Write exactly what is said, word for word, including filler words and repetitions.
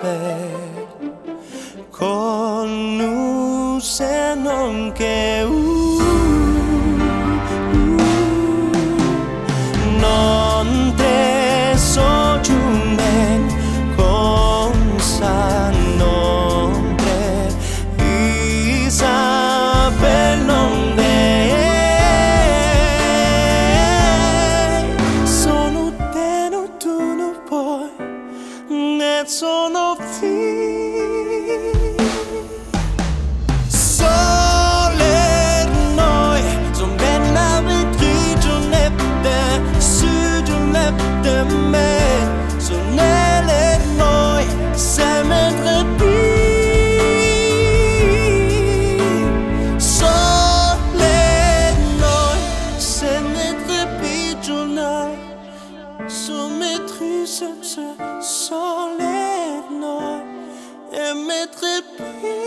con nous se non che uh, uh, non te so giumen con sa nombre Isabel non de sono te no tu no poi ne sono fi Soleil noir et me trépide.